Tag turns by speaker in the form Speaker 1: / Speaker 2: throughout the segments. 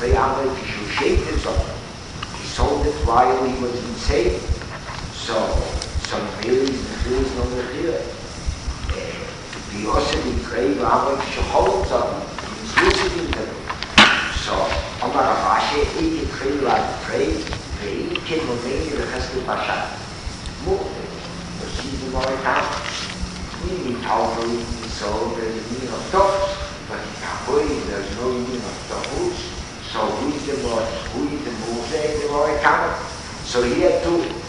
Speaker 1: Amrit shaped it up. He sold it while he was insane. So some really is not here. The also the grave Amrit holds up. He's using them. So Omar Abashi, he trade like trade. He came on the Heskel Pasha. Moved it. The season of account. We powerfully so there's a meaning of tops, but in Kapui there's no meaning of tops. So who is the Mose, the more account? So here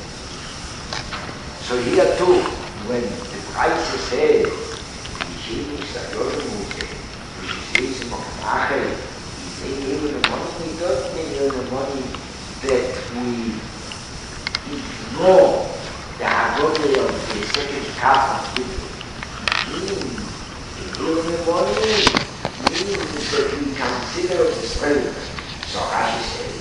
Speaker 1: too, when the price is said, he is a good Mose, which is reason of Achel, they give the money, don't give the money that we ignore the Hagodah of the second half of people. Meaning that we consider the spirit. So Rashi says,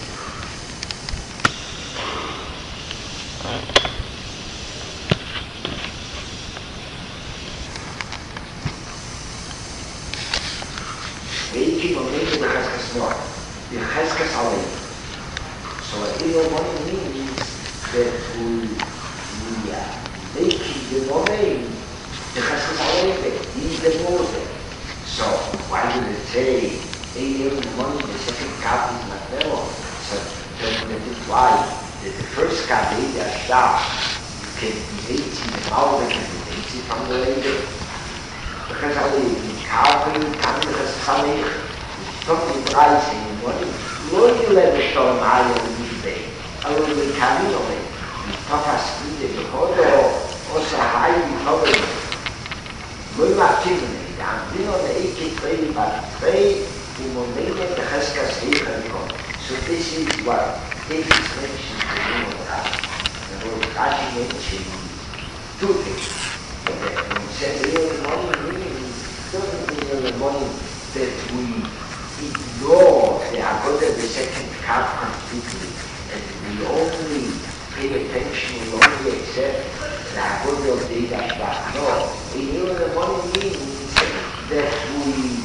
Speaker 1: Veiki Momento the Cheskas Nor, the Cheskas Alei. So a money means that we make the moment. The Cheskas Alei, he's the Mose. So why did it say, money, the second cap is not there? So that is why the first cap is a star. You can be 80 the power, you can be 80 from the labor. Because I live in Calvary, Canada, Sunday, talking price in money. When you let the storm higher this day, I will be coming on it. Papa speed the photo, also high recovery. Muy activity. I'm on the 83 by 3 in Romania, the Heskas Hekarikom. So this is what this is mentioned to you of that. The word Rashi mentioned two things. When we said the money means doesn't mean the money that we ignore the Hagodah, the second half completely, and we only pay attention, we only accept the Hagodah of the Idashbach. No, the money means that we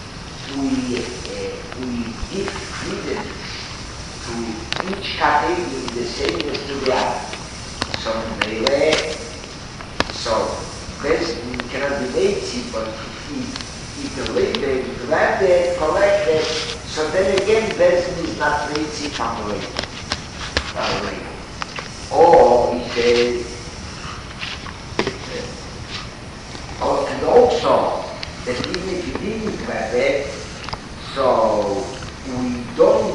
Speaker 1: give credence to each category the same as to the other. So this cannot be lazy, but if the labor, grab it, collect it, so then again Bezin is not lazy from the labor. Or he says, and also, that even if you didn't grab it, so we don't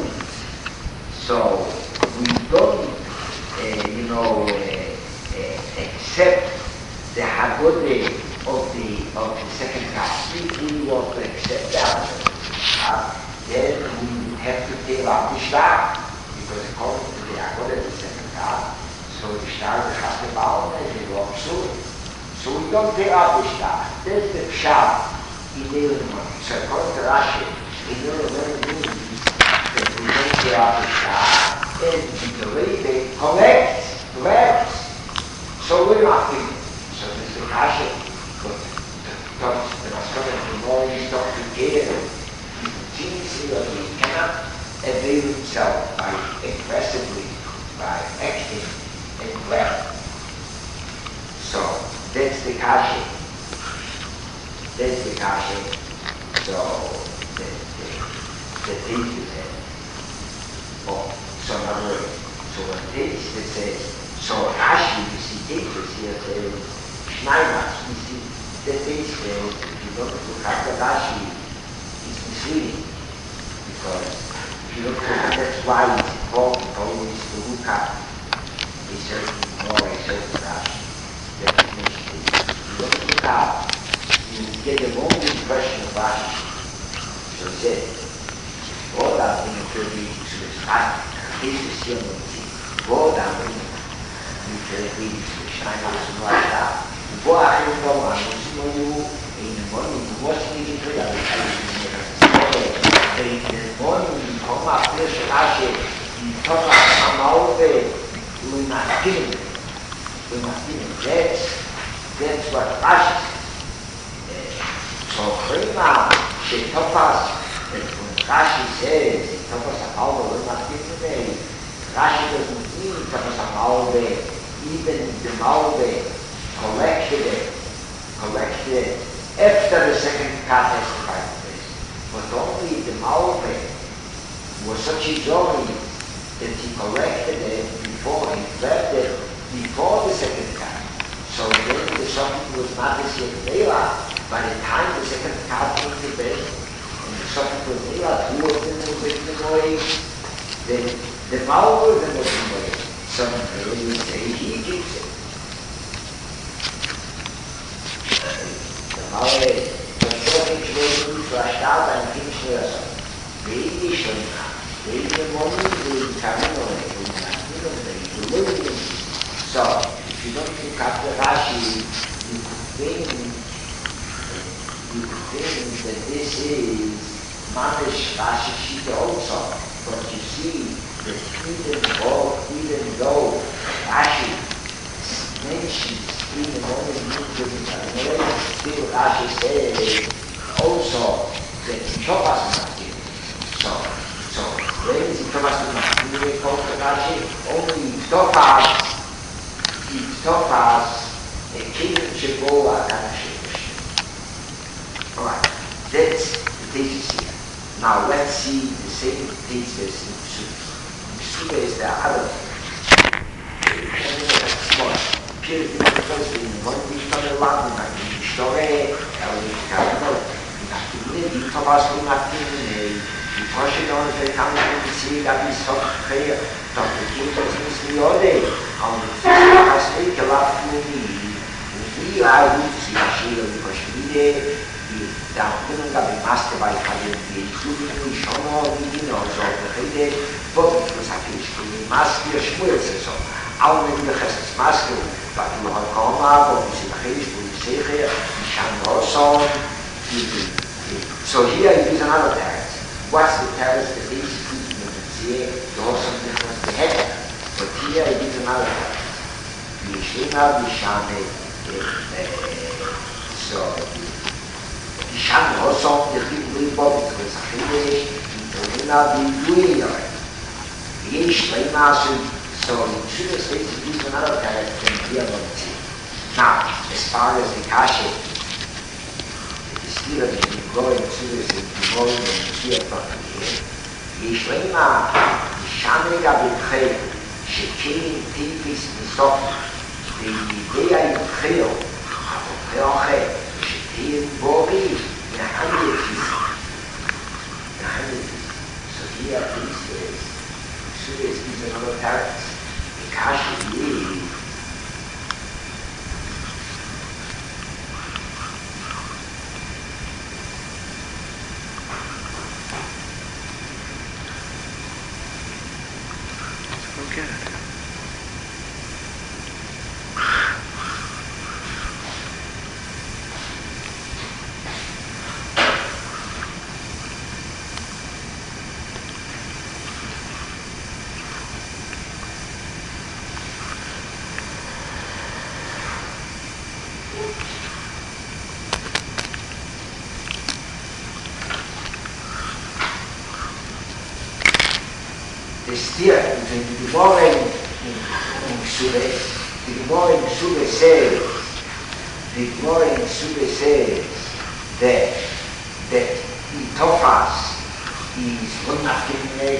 Speaker 1: accept the Hagodah of the second class. If we want to accept that, then we have to take out the Shtar, because according to the Hagodah of the second class, so the Shtar has to bound and they walk through it. So we don't take out the Shtar. There's the Pshat. So according to Rashi, in the means that we don't get out the Shah, and the way they collect, grabs, so we're not thinking. So this is Rashi, but the Maskana the more you talk together, he continuously cannot avail himself by aggressively, by acting and grab. So that's the Kashi. That's the Kashi. So the teacher said, so in other words, so when teacher says, so Rashi, you see, teachers here says, Schneider, you see, the teacher says, if you don't look at the Rashi, it's misleading. Because if you look at that's why it's important always to look at a certain Rashi. That is misleading. If you don't look at, you get the wrong impression of Rashi. So he said, all that thing could be to the sky. This is here on the sea. All that thing you can read to the shine of the like that. Boa ainda lá, no cimo em demônio, gosto de ver a tem demônio, como a personagem e toda a malve lunatim. That's what Rashi so prima, the Topaz, when Rashi says, Topaz Malve, we're not giving a Rashi doesn't mean Tafas Malve, even the Malve collected it after the second cut testified this. But only the Malve was such a joy that he collected it before he left it before the second cut. So then the Sophic was not as yet Leila. By the time the second cut came to bed, and the Sophic was Leila, two of them were with the boy, the Malve was the Muslim boy. Some really say he keeps it. The Malve, the Sophic was flashed out and finished with us. Baby Shona, baby Mommy, baby Kamino, baby Nakino, baby Lily. So, if you don't pick up the Rashi, you could think that this is Mamish Rashi Shita also. But you see that even though Rashi mentions in the moment still Rashi says also that Chopas not given. So when is Chopas not given? Rashi only Tofas a king Sheboa Kanashish. Alright, that's the thesis here. Now let's see the same thesis in Psuda. Psuda is the other Pure because in one week on the land, in Shore, die Thomas will not be die Forscher on the Kampf to see that is so fair. Doch die Kinder sind die Ode. Und das ist gelaufen mit mir. Und wie gut sie erschienen die Verschwiede, die da können gab die Maske bei Kajen, die Zugänge schon noch wie die noch so. Heute, wo ich sage, ich bin die Maske, schmutze so. Auch wenn ich das Maske, weil du noch kommen, wo ich sie nachher, wo ich sehe, ich kann auch so. So here it is another text. What's the text that is you have something from the head? But here it is another text. Yeshima Bishame. So Bishame also the people involved with Sachide, Torina Biduino. Yeshima so in two states it is another text than here on the Now, as far as the Kashi, here is going to this involved in here from here. Yishlema, Shamega B'Chel, Shekin Tifis Nisok, the idea in Chel, Apopeoche, Shekin Bori, Nehanyetis. So here this is another text. The Kashi is good. Here, the Gemara in Ksube says that Itofas is Lunafkinate,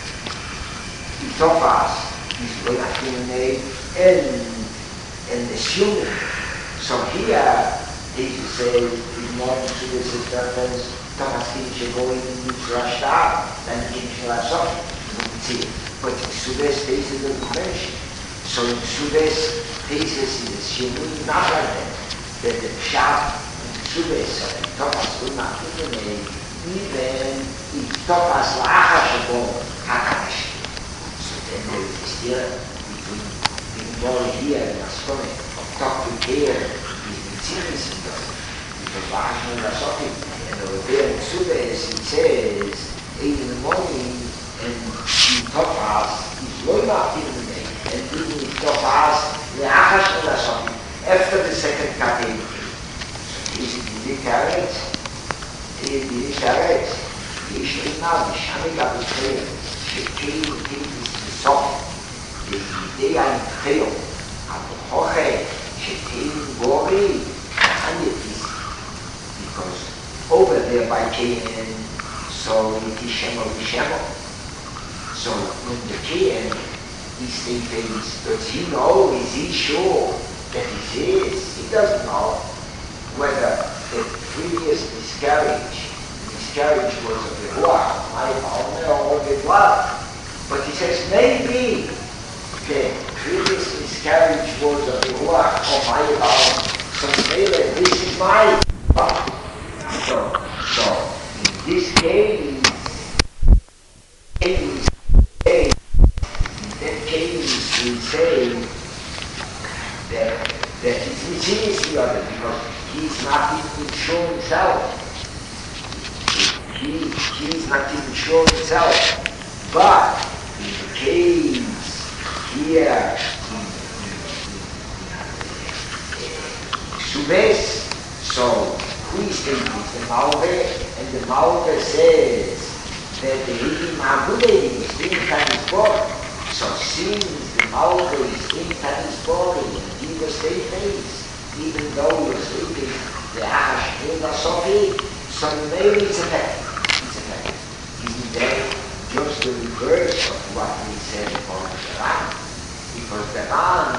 Speaker 1: and assuming. So here, Jesus says, the Gemara in Ksube says reference, Thomas Kinche going to Rashta, and Kinche Lasok. But in Sude's thesis doesn't mention. So in Sude's thesis is assuming not like that the Pshat in Sude's and Thomas will not eliminate even if Thomas Lachashabo Hakanash. So then there is this here between the Gemara here and Ascone of talk to care is the serious in God. Because Lachashabo Rasoki and over there in Sude's it says 8 in the morning and Topaz is Loima in the name, and even Topaz, the Achash Lasson, after the second cutting. So is it correct? It is correct. יש אינה ושמי גבותיה, שכאילו טיפוס בסוף, בידי ההתחיל, הבוכוחה, שכאילו גורי, הנטיס, because over there by Canaan, so it is Shemo. So when the Canaan, he stays, does he know, is he sure that he is? He doesn't know whether the previous miscarriage was of the Ruach, my father, or the blood. But he says maybe the previous miscarriage was of the Ruach, or my father. So maybe this is my father. So in this case, we say that it's mischievous the other because he's not even sure himself. He's not even sure himself. But in the case here, Subes, so who is thinking? It's the Malve, and the Malve says that the Hidim Haguledim is being transported. So since the Malve is being transported in either state phase, even though you're sleeping, the Ahash in the Sofi, so maybe it's effective. Isn't that just the reverse of what we said about the Ran? Because the Ran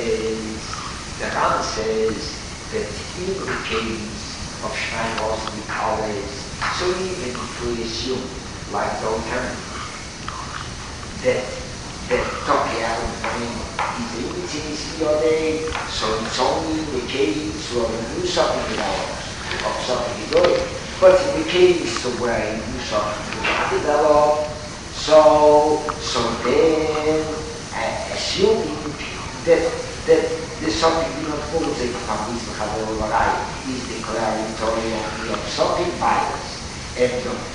Speaker 1: says that in the case of Shmairos and Kales, so even if we assume, like the alternative, that Tokyo is limiting day, so it's only in the case where we do something of something good. But in the case where you do something not develop, so then assuming that there's something we don't follow the is declaratory only of something virus and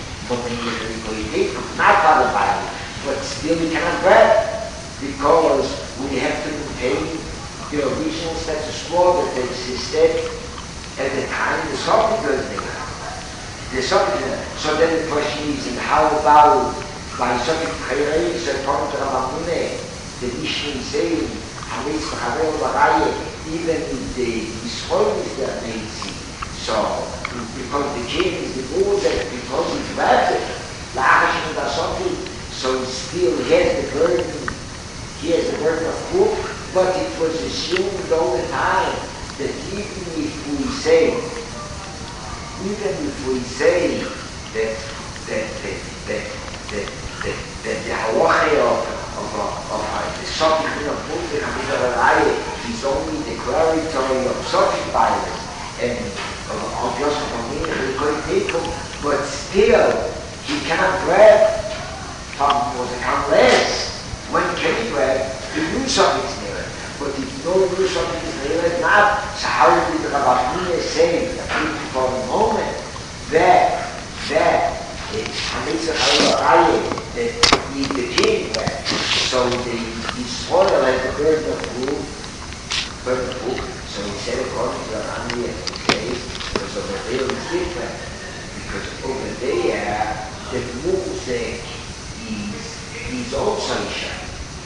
Speaker 1: not other virus, but still we cannot grab because we have to maintain the original status quo that existed at the time the something was there. So then the question is, and how about by something Chayreis according to Ramamune, the Mishnah is saying, even if the Yisrael is there amazing. So, because the king is the Moses, because he's rapid, so he still has the burden, he has the burden of proof, but it was assumed all the time that even if we say that the halacha of the something of Moses is only declaratory of something violence and of just people, but still he cannot grab unless when can he grab the new something's near. But if no new something is near, not so how did the Rabbinah say for a moment that he became that. So the Israel had the burden of proof. So he said according to the Rambam case, so the veil is different. Because over there, the music is also Isha.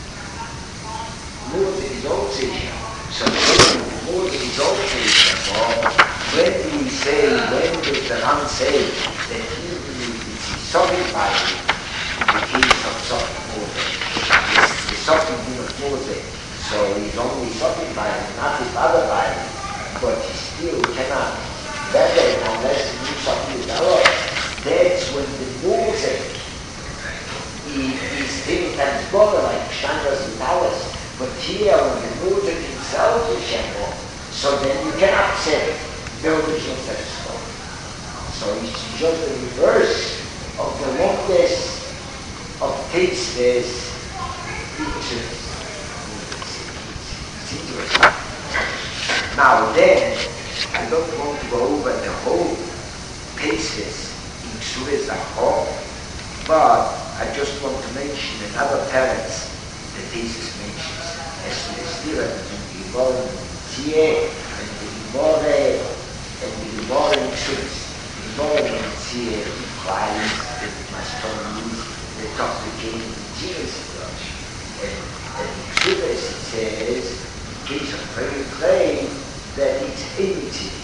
Speaker 1: Music is also Isha. So music is also Isha. When do we say, when does the Ram say that even if it's something by the case of something music, it's something music, so he's only something by it, not his other by it, but he still cannot better unless he needs something developed. That's when the music is thinking that it's better, like Chandras and Talas. But here, when the music itself is Shambo, so then you cannot say the original status quo. So it's just the reverse of the longest of tastes. It's interesting. Now then, I don't want to go over the whole cases in Suez Achor, but I just want to mention another parents the thesis mentions as to the Stira between the Gemara in Tzie and the Gemara in Suez. The Gemara in Tzie implies the mas Tony the top became continuous approach. And Exodus it says, in case of very clay, that it's imited.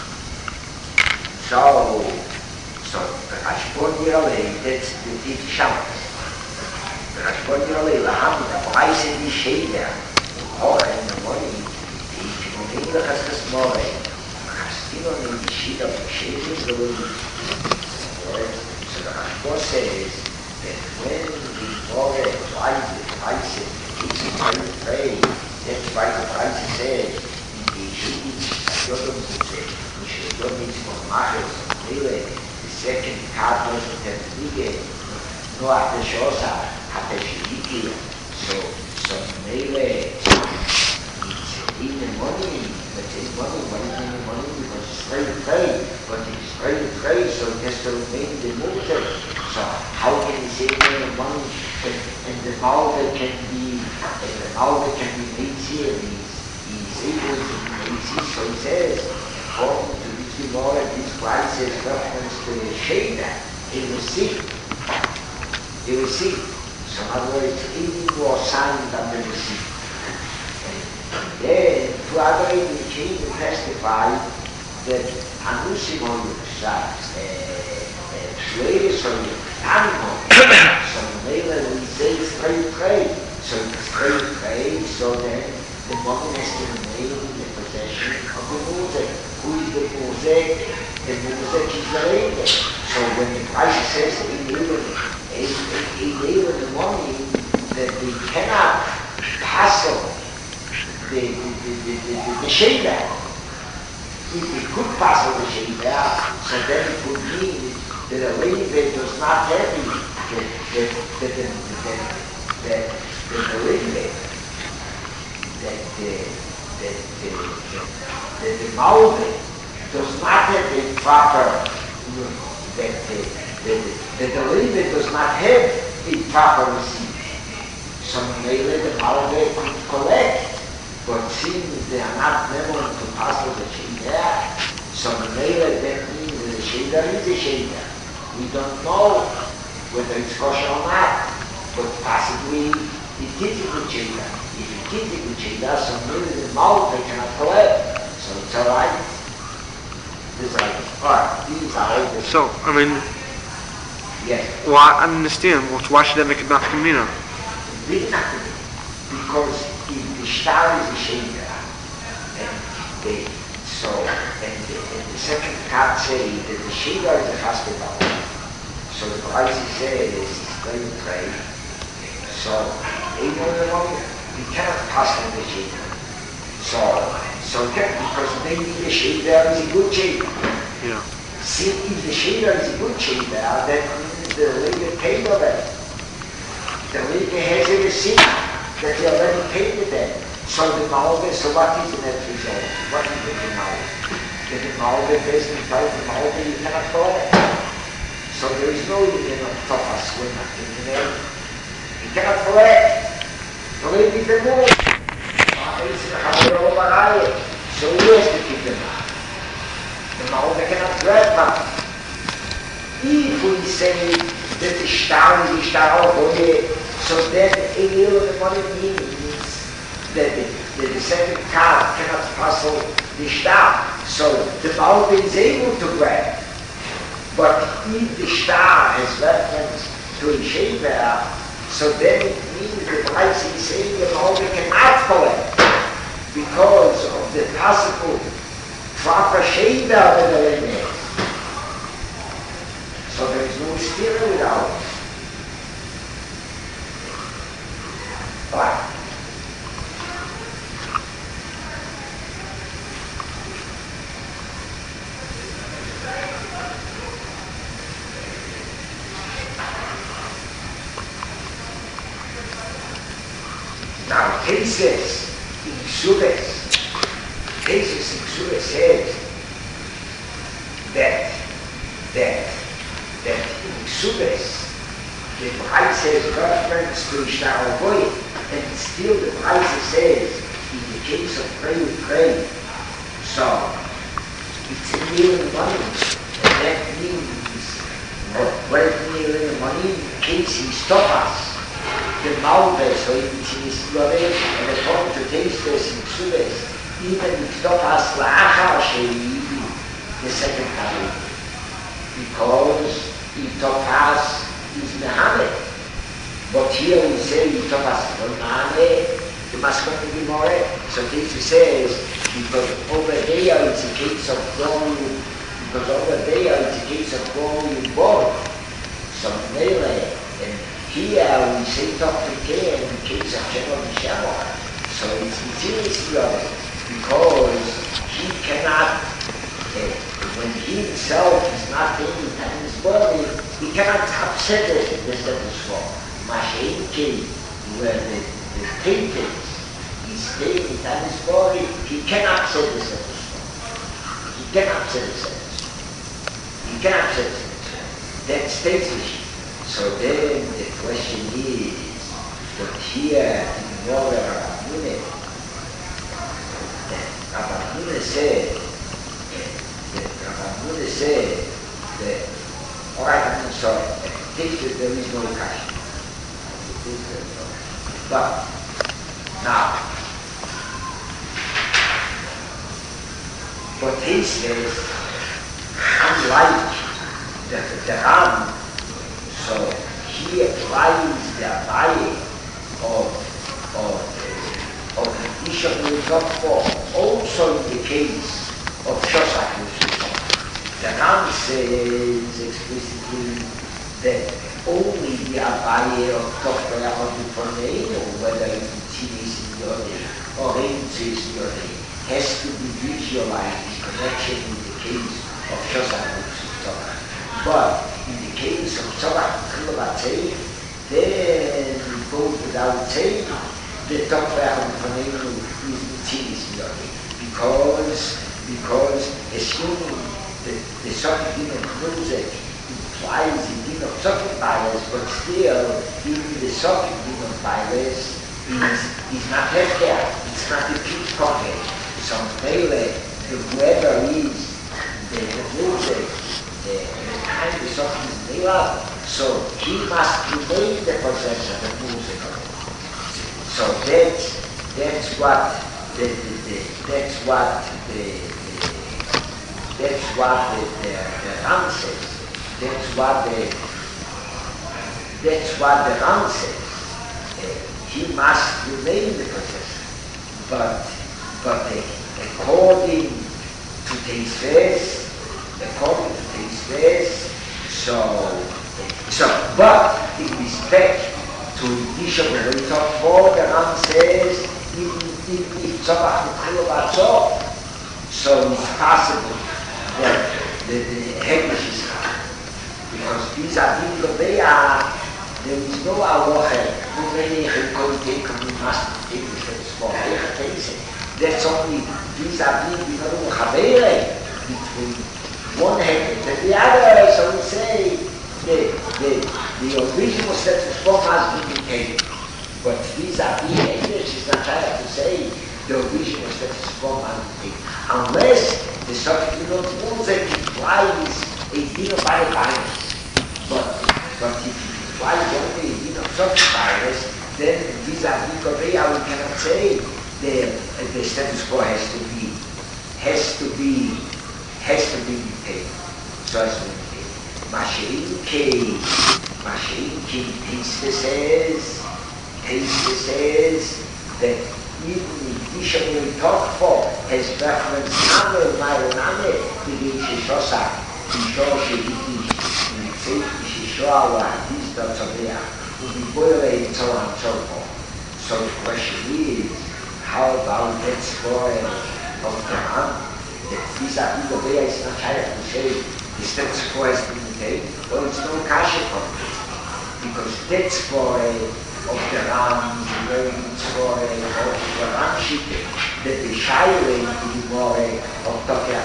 Speaker 1: So the Rashbon Yiralei, that's the deep Shabbos. The Rashbon Yiralei, Laham, the Bryce and the Shader, or in the morning, the Kimonin, the Chaskas More, Chastino, the Shida, the Shader, the Lord. So the Rashbon says that when the More Bryce, it's very that's why the Bryce says, in the Shidi, Yodom Zutze, which Yodom is for Machos, the second card was the Lige, no after Shosa, after Shidi. So Mele, it's in the money, but in money, what is in the money? Because it's very trade, but it's very trade, so it has to remain the motor. So how can you say the money and the Malva can be made here? He's able to be made here, so he says, according to this Gemara, this price is reference to the Sheda, he will see. He will see. So in other words, even more sign than the receipt. And then, to other the king will testify that Anusimon Shleiris or Animal, so Mela we say straight. So it's straight, so then the money has to remain in the possession of the Mosek. Who is the Mosek? The Mosek is the Rebbe. So when the price says he gave the money, that they cannot hassle the Sheba. If they could hassle the Sheba, so then it would mean that the Rebbe does not have the Malve does not have a proper, the Rebbe does not have a proper receipt. So maybe the Malve could collect, but since they are not able to pass the Sheda, so maybe that means that the Sheda is a Sheda. We don't know whether it's kosher or not, but possibly it is a good Sheda. If it is a good Sheda, so maybe the Malve cannot collect. So it's all right. These are all the...
Speaker 2: So, I mean...
Speaker 1: Yes.
Speaker 2: Well, I understand. Well, why should that make it not Kamina?
Speaker 1: Because if the star is a Sheda, and the second card say that the Sheda is a hospital, so the price says it's very trade. So, we cannot pass on the Sheda. So because maybe the Sheda is a good Sheda.
Speaker 2: Yeah.
Speaker 1: See, if the Sheda is a good Sheda, then the Rebbe paid of it. The Rebbe has a receipt that he already paid with them. So the Malve, so what is the net result? What is the Malve? The Malve basically tells the Malve you cannot collect. So there is no union of Tofas when in the name. You cannot collect. The Rebbe is the Malve. So who has to keep them out? The Malve cannot grab them. If we say that the star is the star of Hoye, so then a little of the money means that the second card cannot pass the star. So the Malve is able to grab. But if the star has reference to a Sheba, so then it means the price is saying the Malve cannot collect because of the possible proper Sheba that the Rebbe has. So there is no steer without it. Right. Now, cases in Ksubes says that in Ksubes the price has reference to Ishtar and still the price says in the case of pray. So it's a million money, and that means Weil wir money Casey Stoffers, the Malve, so in Tinisure, and the point to taste this in Suez, even if Stoffers Lacha Shei, the second time. Because Itofas is Muhammad. But here we say Itofas is Muhammad, the masculine be more. So this says, because over there it's a case of going, because over there it's a case of going born. So Mele, and here we say Dr. K in the case of General Michelle. So it's seriously of it, because he cannot, when he himself is not in his body, he cannot upset the status quo. Mashenke, where the painting is staying in his body, he cannot upset the status quo. He cannot upset the status quo. He cannot upset the status quo. That stays with you. So then the question is, that here in Nora Rabbanune said, Rabbanune said that, all right, I'm sorry, there is no cash. But now, but he says, unlike the Ram, so he applies the Abaye of the Bishop we talked for, also in the case of Shostak. The Ram says explicitly that only the Abaye of Dr. Yahodu or whether it's Tinis in your day or Aintis in your day, has to be visualized in connection with the case of Shostak. But in the case of Tzorach Chilobate, then it goes without saying that Dr. Yahodu is Tinis in your day. Because assuming the subject demon music implies the demon of subject bias, but still even the subject demon bias is not healthcare, it's not the peak pocket. So Mele, whoever is the music, behind the subject is Mela, so he must remain the possessor of the music. So that's what the Ram says. That's what the Ram says. He must remain the possessor. But according to Teisves, but in respect to Bishop Reitov, for the Ram says, if Tzorach Mechilov, so it's possible that the Hegdish is hard. Because vis-a-vis Gobeya, there is no aloha, no many we must take the first for that's only vis-a-vis the Chavere, between one Hegdish and the other, so we say the original status quo must be maintained. But vis-a-vis Hegdish is not trying to say the original status quo must be maintained. Unless the subject of music implies a din of virus. But if it implies only a din of subject virus, then vis-a-vis Korea we cannot say the status quo has to be maintained. So as to maintain. Masha'inke Taste says that even if Bishop we talk for has reference Name, Maroname, begin Shosha, Shosha, Shishoa, this Dotsobea, will be boiled and so on and so forth. So the question is, how about that story of the Ram? That vis-a-vis the way is not trying to say the status quo has been maintained? Well, it's no kasha for it. Because that story of the Ram is a very good story of the Ram Shite, that the Shailin to the more of Tokyo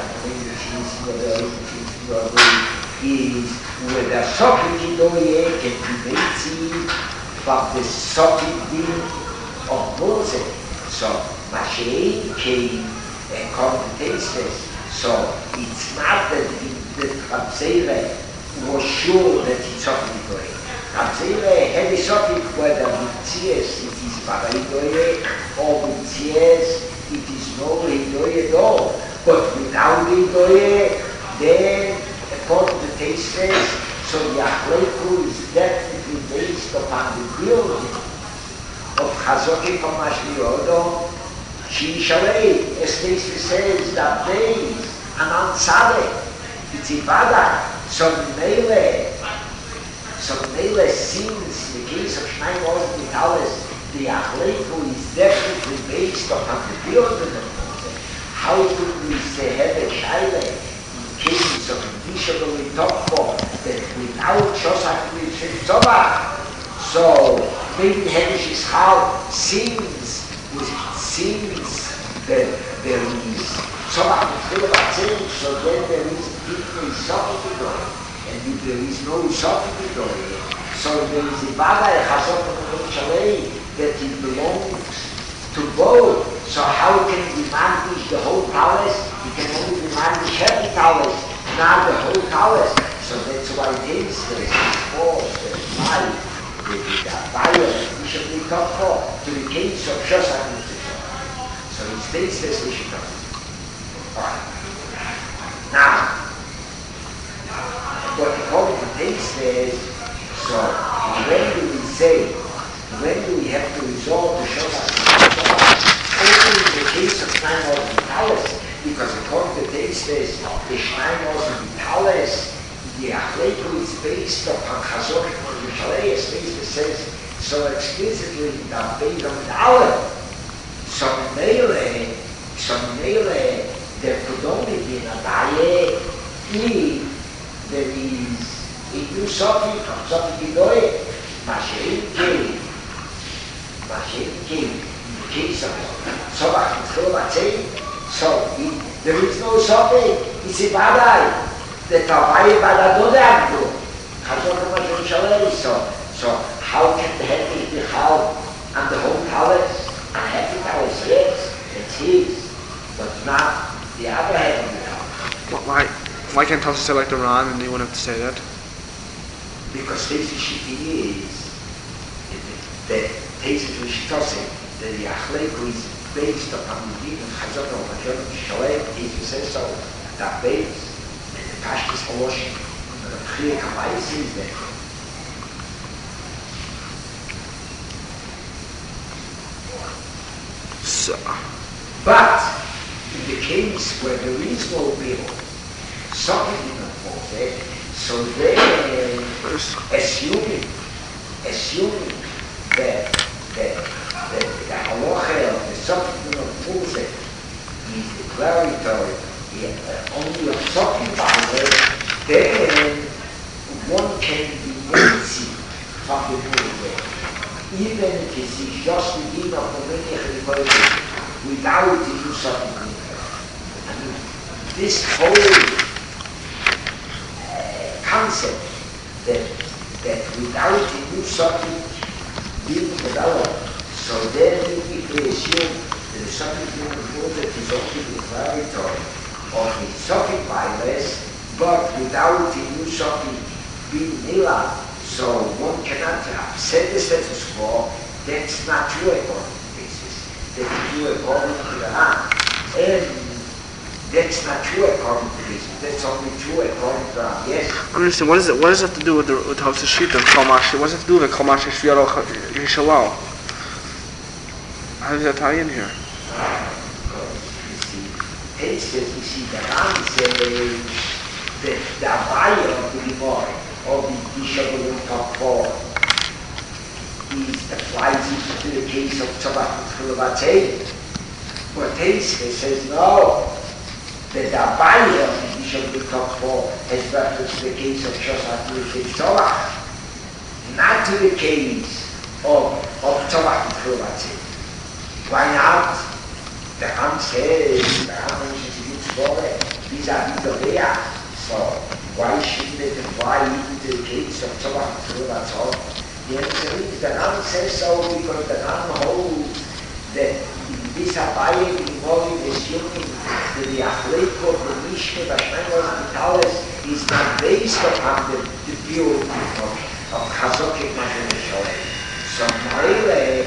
Speaker 1: is where the Sophie Doye can be made from the Sophie of Moses. So Mashiach came and commentates this. So it's not that the Ramsele was sure that it's something going. Atzile had a something whether Mitzias it is Baradoye or Mitzias it is no Ridoye at all. But without Ridoye, then according to Teisves, so Yachleiku is definitely based upon the building of Chazokim Kamashliyodo. She Shalei, as Teisves says, that days and on Tzadek, it's Ibadah. So Mele seems in the case of Shnai Moshe Vitalis, the Achleiku is definitely based upon the building of Moshe. How could we say have a Shaila in cases of Indishable we talk for that without Shosak we should Tzobah? So maybe Hedish is how seems that there is Tzobah with so then there is deeply something. And if there is no something so there is a Ibadah that it belongs to both. So how can we manage the whole palace? We can only manage half the palace, not the whole palace. So that's why it is there is this force, there is life, there is a fire, we should be talked for to the case of Shosak. So it states this we should talk. Alright. Now, what according to Teisves, so when do we have to resolve the Shosak? Only in the case of Shnai Moshe Vitalis, because according to Teisves, the Shnai Moshe Vitalis, the Achleiku is based upon Chazokim and Yishalei, as Teisves says so explicitly that based on the Aleph. So Mele, there could only be an Abaye if there is a new something from something Gidoye, Mashiach came, in the case of Tzobach and Chilvatzei, so there is no something, it's a Badai, that Abaye Badadodagdo, Chazokim Shalei, so how can the head be held and the whole palace? And happy palace, yes, it's his, but not the other head of the palace.
Speaker 2: Why can't Tosa say like the Ran and they wouldn't have to say that?
Speaker 1: Because Teisves Shiti is that Teisves Shitose, that the Achleiku is based upon the deed of Chazot of Majon Shalei, Teisves says so, that base, and the Pashtus Holosh, and the Pchir Kabai says that.
Speaker 2: So.
Speaker 1: But in the case where there is no bill, something in the Moshe, so then assuming that the halacha of the something of Moshe is declaratory only of something by it, then one can be made from the Moshe. Even if it's just the din of the Menich without the use of the I mean, this whole concept that without the use of it being developed, so then if we assume that the subject that is only declaratory of the subject violence, but without the use of it being nila, so one cannot upset the status quo. That's not true according to basis. That's true according to the Ran. And that's not true according to basis. That's only true according to the Ran. Yes?
Speaker 2: I understand. What does it have to do with Tosa Shita and Chomash? What does it have to do with Chomash Shviaro Yishalal? How does that tie in here?
Speaker 1: You see, the Ran says that the buyer of the Gemara, of the Yishalal Top 4, applies it to the case of Tzobach and Chilvatzei. But Teisves says no, that the buyer of the Yishalal Top 4 has reference to the case of Shosak and Tzobach, not to the case of Tzobach and Chilvatzei. Why not? The Ram says, the Ram mentions in its story, vis-a-vis the Leah. So, why shouldn't it apply even to the case of Tzobach and Chilvatzei? The answer is, the Ram says so because the Ram holds that this Abaye involving assuming that the Achleiku of the Mishnah, the Shnei Moshe Vitalis, is not based upon the beauty of Chazokik Mashon Shalem. So Marile,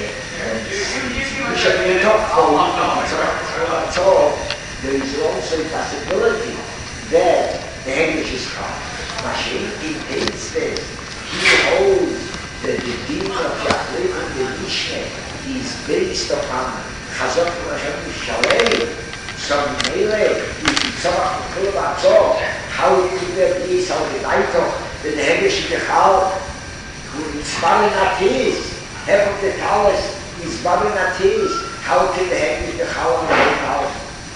Speaker 1: we should be talk for at all. There is also a possibility that the English is come. Mashiach hates this. He holds that the deed of Yahweh and the Mishnah is based upon Chazok Mashon Shalem. So Mele, if it's so how could there be so the title that the English is the Chal who is Barinatis, half of the palace is Barinatis. How can the English the Chal on the whole house?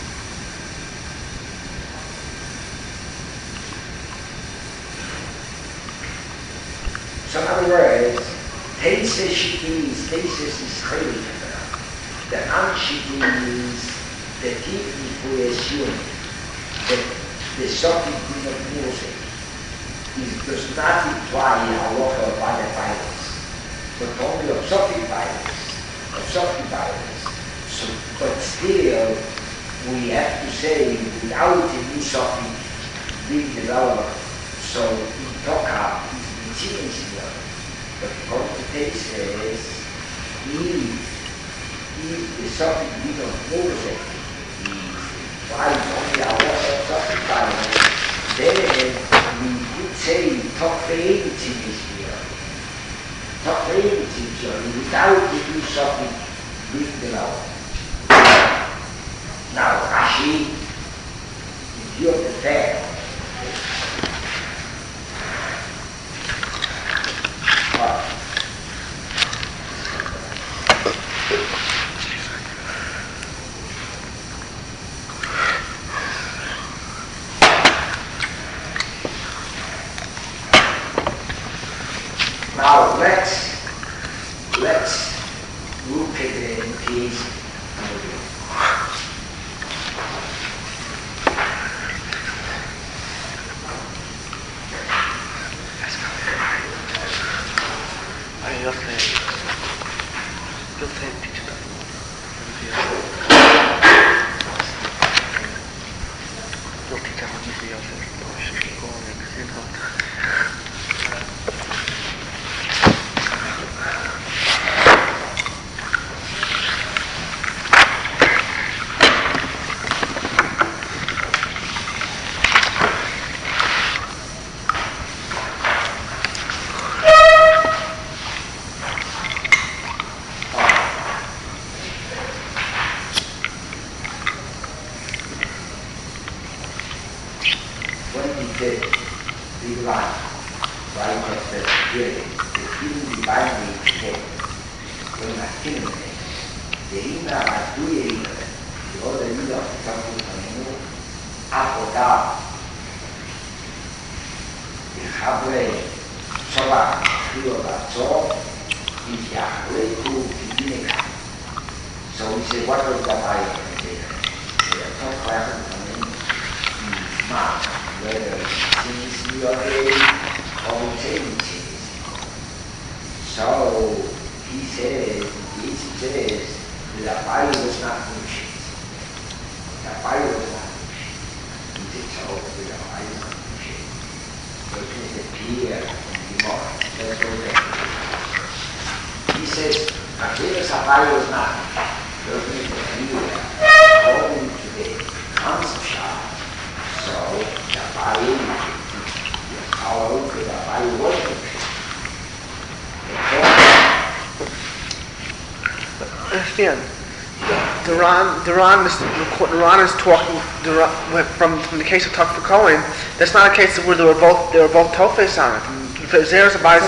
Speaker 1: So in other words, Tesis is crazy. The Anshiti is the people who assume that the Sophic din of music does not imply halacha by the violence, but only of Sophic violence. So, but still, we have to say, without any Sophic being developed, so in Toka, but according to Tesis, if the Sophic din of music implies only halacha of Sophic violence, then we would say top 80 is here. Top 80 is here without the use of it being developed. Now, Rashi, in view of the fact now let's look at the case. Duran is talking from the case of Tuck for Cohen. That's not a case where they were both tofes on it. There's a bias.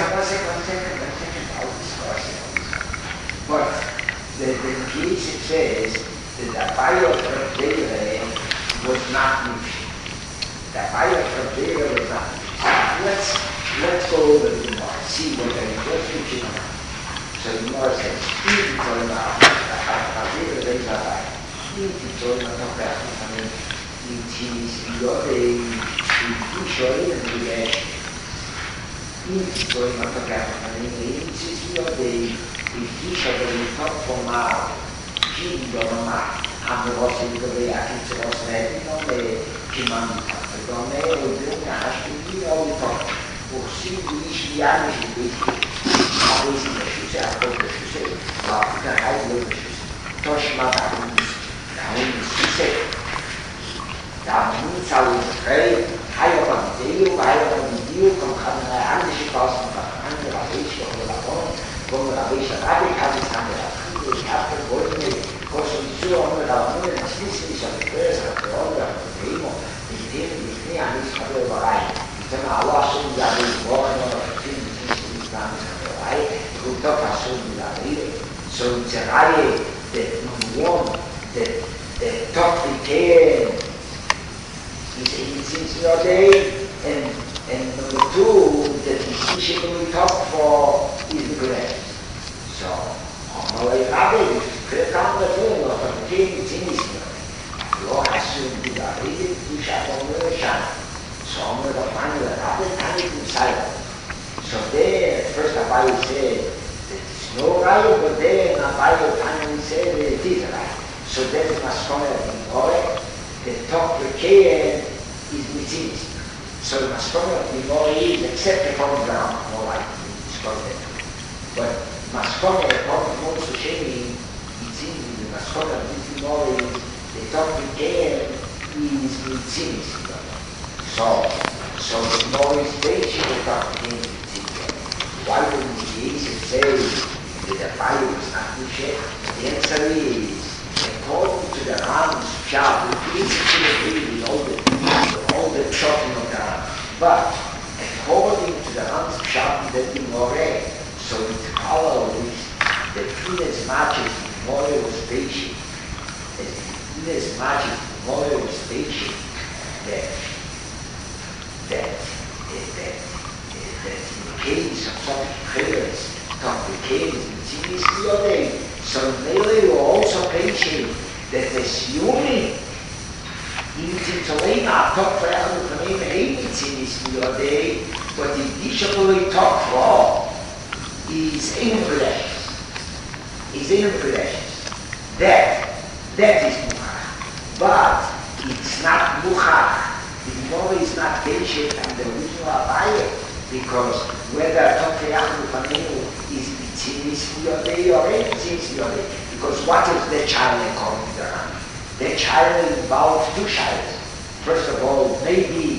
Speaker 1: But the case it says that the fire of David was not moved. The fire of David was not moved. Let's go over the more, see what the question is. So the more says, even for now, David is not right. Intuizione non intuizione intuizione formale che hanno vostri doveri anche se vostri non le che mandano domeine und Dinge hast du nie aufgetaucht. Wo sie die Ischlianische Bete, aber es ist eine Schüsse, eine große Schüsse, aber keine heilige Schüsse. Toschma da uns Schüsse. Da uns alle frei, heiler von Deo, kommt eine andere Spaß von andere Rabische oder Labon, wo man Rabische Rabbi kann, es kann der Rabbi, ich habe gewollt, Konstitution oder Rabbi, das wissen ich, aber größer, der Oder, der Demo, die Themen, die Knie, an die Schaberei. Wenn man Allah schon ja die Wochen oder finden, die Schaberei, und doch hast du die Rede. So in der Reihe, der Nummer 1, der Top Decay, is in your day, and number 2, the decision we talk for is the correct. So, on my way Rabbi, click on the thing of the king, it's in his you have to do that, you shall only shine. So, I'm going to find the Rabbi, and it's inside. So there, first Rabbi said, there's no right, but then Rabbi finally said it is right. So then it must come in order. The top decay is within it. So the mascoma in more is except the common ground, more like it's called that. But mascoma, the common most shady, it's in the mascoma in more is the top decay is within it. So the more is station the top decay is within it. Why wouldn't the easy say that the fire is not too shed? The answer is according to the Ram's job, it is to agree with all the chopping of the Ram. But according to the Ram's job, that the more, so it follows that inasmuch as the more was patient, inasmuch as the more was patient, that in the case of such prayers, complicated, so they were also patient that assuming in top for him in day, but the additionally top for is English. That is Muchach. But it's not Muchach. The more is not patient and the original Abayah, because whether top for him is your day or anything your day. Because what is the child according to the Ram? The child involves two childs. First of all, maybe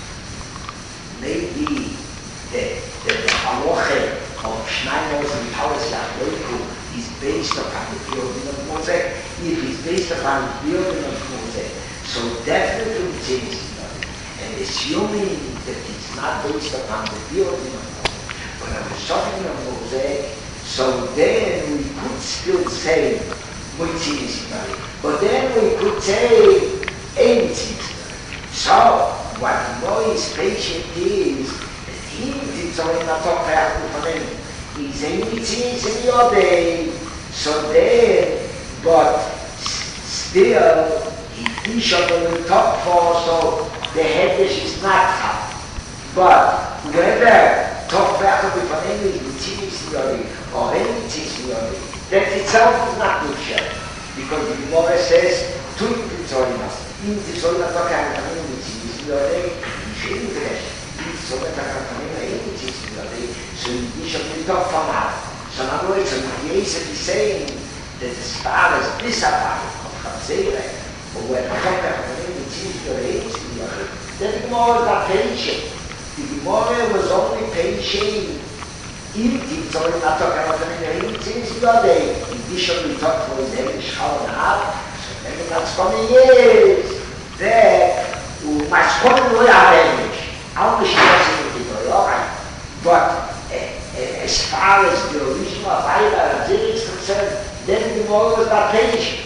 Speaker 1: the halacha of Shnainos and Talis Yachloiku is based upon the building of Moshe. If it's based upon the building of Moshe, so definitely it's in and assuming that it's not based upon the building of Moshe, but on the suffering of Moshe, so then we could still say Moitzinismari, but then we could say Einzinismari. So what Moi's patient is that he did so in the top half of him. He's Einzinismari, so then, but still he bishop on the top four, so the headish is not top. But whether top half of him is Moitzinismari or Einzinismari, that itself is not good share. Because the Gemara says, two Tzorinas. In Tzorina Tokar Kamim, which is your day, you should interest. In Tzorina Tokar Kamim, which is your day, so you should be top from out. So in other words, the Yesef is saying that as far as this apart of Chavzeire, or where the Tokar Kamim, which is your day, then the Gemara is not patient. The Gemara was only patient if the Tzorina Tokar Kamim, which is your day, Bishop we talk for his English how and half, so then that's coming years. There, mas como não é English, how much doesn't it be alright? But as far as the original Bible is concerned, then the more was not patient.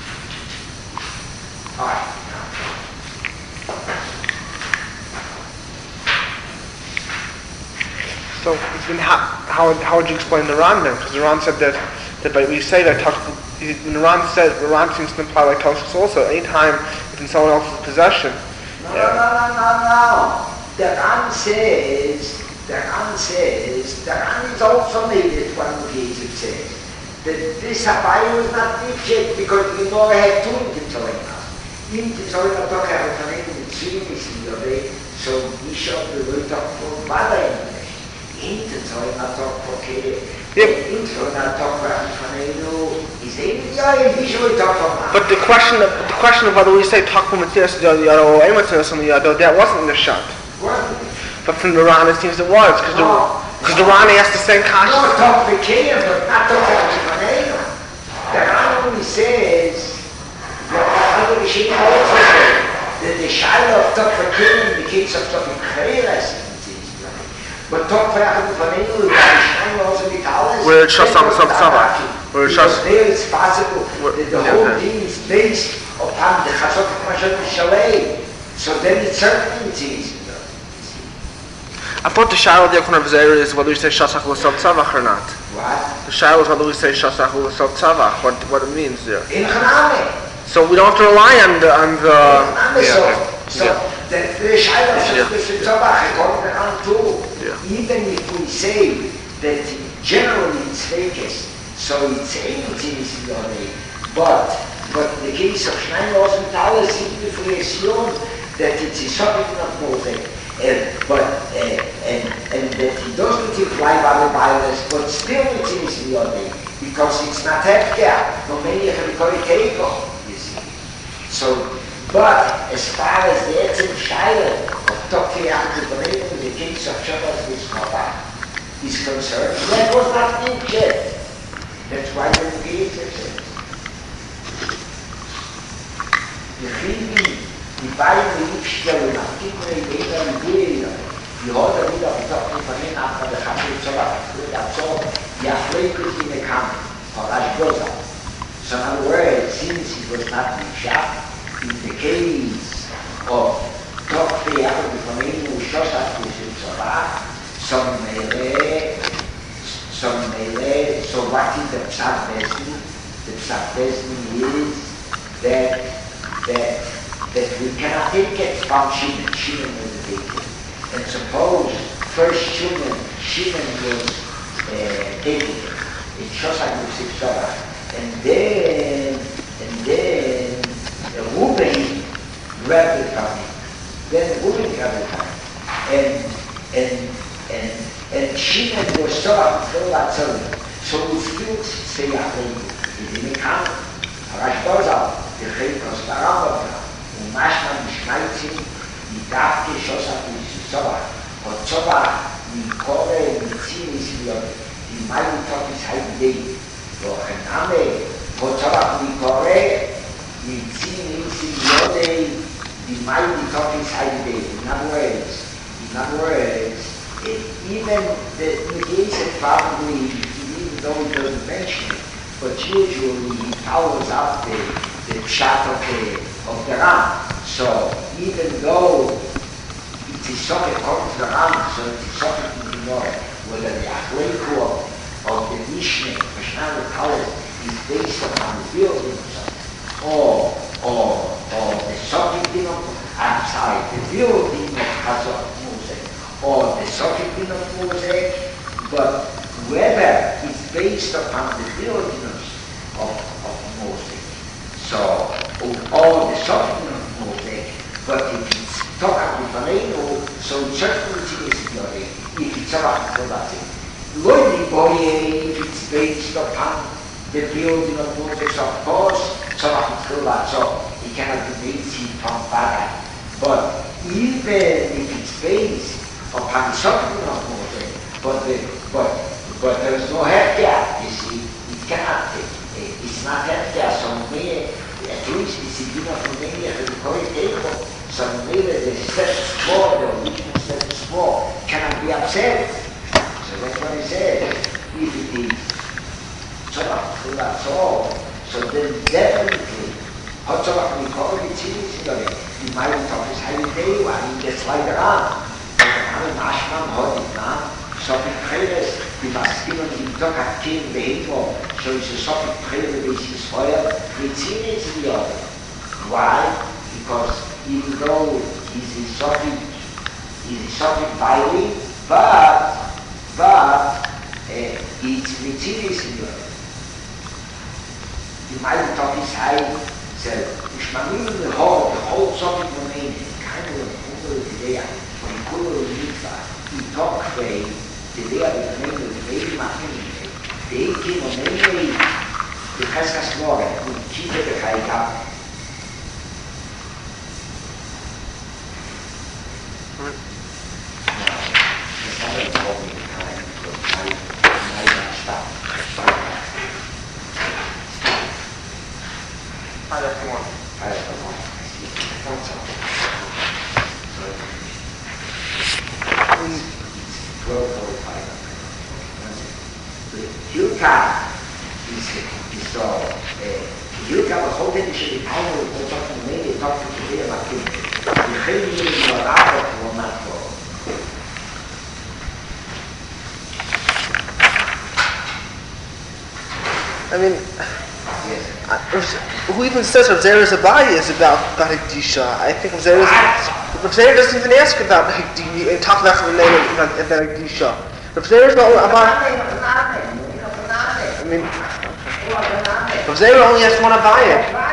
Speaker 1: Alright.
Speaker 2: So, how would you explain the Ran then? Because the Ran said that we say that when the Ran said, the Ran seems to imply like Toshus also, anytime it's in someone else's possession.
Speaker 1: No. The Ran says, the Ran is also made it one of the Egypt says, that this Abayu is not Egypt because we know I had two Intim Tzolenas. Intim Tzolenas Tokar Hatanei with series in the day, so we shall be really talking for Bala English. Intro not talk for Kere. Intro not talk for Antonino. Is it? Yeah, visually talk for Bala.
Speaker 2: But the question of whether we say talk for Matthias or that wasn't in the shot. But from the Ran it seems it was, because the Ran asked the same question.
Speaker 1: No, talk for Kere, but not talk for Antonino. The Ran only says that the Shiloh of talk for Kere indicates of talk for Kere. But talk for Antonino,
Speaker 2: where it shows on the Tzavach.
Speaker 1: Because there it's possible that the whole thing is based upon the Chazot Mashat Shalei. So then it's certainly easy.
Speaker 2: I thought the Shiloh of the Yekon of Zera is whether we say Shasach L'Sov Tzavach or not.
Speaker 1: What?
Speaker 2: The Shiloh is whether we say Shasach L'Sov Tzavach, what it means there.
Speaker 1: In Chaname.
Speaker 2: So we don't have to rely on the...
Speaker 1: So the Shiloh of L'Sov Tzavach, according to Ran too, even if we say that generally it's fakest, so it's anything in the way, but the case of Shneim Rosenthal is simplification that it's a subject of Moshe, and that he doesn't imply by the virus, but still it's in the way, because it's not healthcare, no many of the Korikeko, you see. So, but as far as the Etzem Shiloh of Tokyo Antiparade, the case of Shabbat is concerned, that was not in yet. That's why the gate is it. The Frieden, die beiden Liebstellen, nach Kinder, die Bäder, die Bäder, die heute wieder auf die Tochter von ihnen ab, aber das hat nicht so was, die Afrikas in der Kampf, von Rajgoza. So in other words, since it was not shot, in the case of Tochter, die von ihnen, who shot at this in Sabah, some melee, so what is the Pshat Besni? The Pshat Besni is that we cannot take it from Shimon was the baby. And suppose first Shimon was taken, it shows like the six Torah, and then Reuben grabbed it from him. Then Reuben grabbed it from him. And Shimon was so we still say Achaim. He didn't come. Rash goes out. The Chaim goes around. And Mashman Mishmaitzim, he dafke Shosach Yisovach. But Tzovach, he kore Mitzinis Yod. He might talk his high day. But Haname, but Tzovach, he kore Mitzinis Yod. He might talk his high day. In other words, even the negation probably, even though he doesn't mention it, but usually he follows up the pshat of the Ram. So even though it's a socket according to the Ram, so it's a socket in the Gemara, whether the Achleiku of the Mishnah, Mishnah Kalas, is based upon the building of something, or the socket in the building of Chazot Moshe, or the socket in of Moshe, but whether it's based upon the buildings of Moshe. So, or the socket of Moshe, but if it's Torah B'Faneinu, so it's certainly Tzidis if it's Torah B'Faneinu. Loyli Boye, if it's based upon the building of Moshe, so of course, Torah B'Faneinu, so it cannot be based from Father. But even if it's based upon the suffering of Moshe, but there is no healthcare, you see, it cannot, it's not healthcare, so maybe, at least it's a dinner for many of the Korikeko, so maybe the status quo, the original status quo, cannot be upset. So that's what he said, if it is that's all, so then definitely, Hotzavach Mikori Tzilis, he might talk his high day while he gets later on. Ashman Hoditna, Sopik Preres, die Maskinon, die Tag hat kein Behemo, so ist es Sopik Preres, wie es ist Feuer, wir ziehen jetzt in die Orde. Why? Because even though he's a Sopik Bailey, but it's Mitzilis in the Orde. Die Talk is high, so Ishmael the whole Sopik domain, kind of l'idea di quello di fa, i talk way, l'idea di dei mattini, dei che non è di casca scuola, di chi deve caricare. Hilka was holding the power of the talking maybe talk to the about him. The training is not out of not for.
Speaker 2: I mean,
Speaker 1: Yes.
Speaker 2: who even says Rav Zera's Abaye is about Hekdisha? I think Rav Zera doesn't even ask about Hekdisha, talk about the name of Hekdisha. Rav Zera's Abaye. I mean, Rav Zera only has one Abaye.